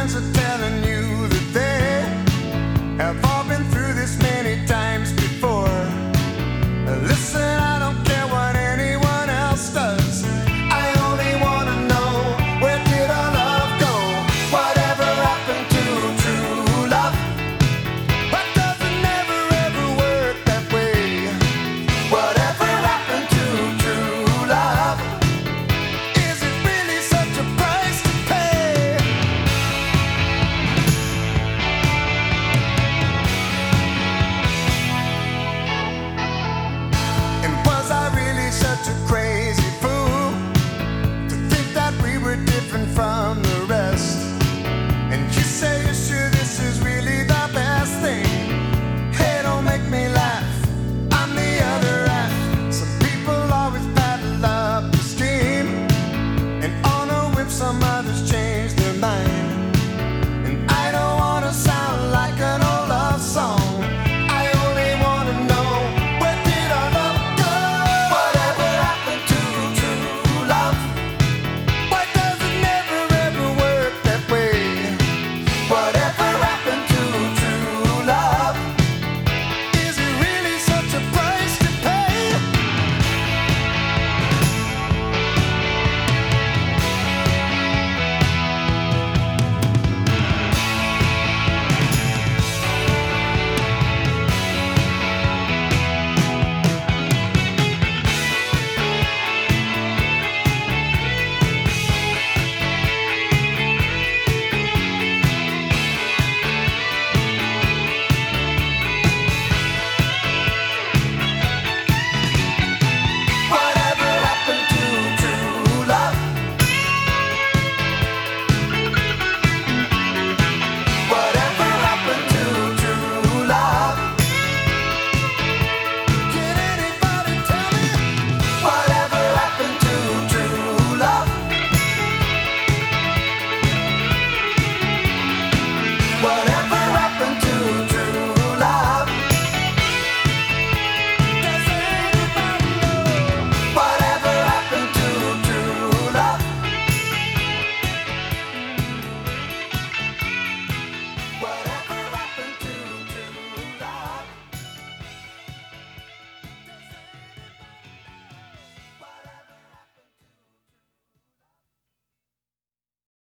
friends are telling you that they have all been through this many times before. Listen, I don't care what anyone else does. I only wanna know, where did our love go? Whatever happened to true love? But does it never ever work that way? Whatever happened to true love? Is it really such a price to pay? And was I really such a crazy fool to think that we were different from the rest? And you say you're sure this is really the best thing. Hey, don't make me laugh, I'm the other half. Some people always paddle up the stream, and on a whip some